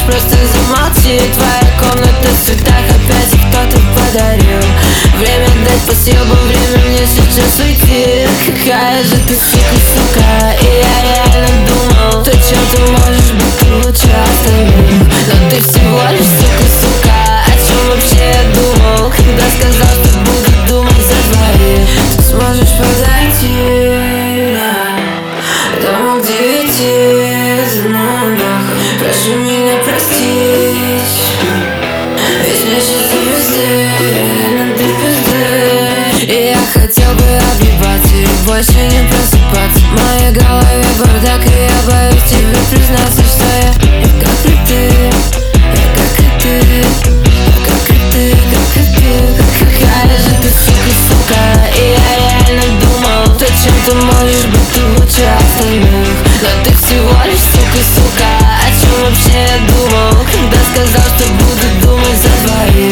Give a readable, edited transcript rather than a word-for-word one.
просто замолчи. Твоя комната в цветах, опять их кто-то подарил. Время дать по съебу, время мне сейчас уйти. Какая же ты сука, и я реально думал, то чем ты можешь быть лучше остальных. Но ты всего лишь сука, о чем вообще я думал, когда сказал, что буду думать за двоих. Ты сможешь подойти домой к 9 ног. Прошу меня простить, ведь мне сейчас звезды, но ты пизды. И я хотел бы объебаться и больше не просыпаться. В моей голове бардак, и я боюсь тебе признаться, что я как и ты, я как и ты, я как и ты, как и ты. Какая же ты сука, и я реально думал, то чем ты можешь быть лучше остальных. Но ты всего лишь сука, о чем вообще я думал, когда сказал, что буду думать за двоих.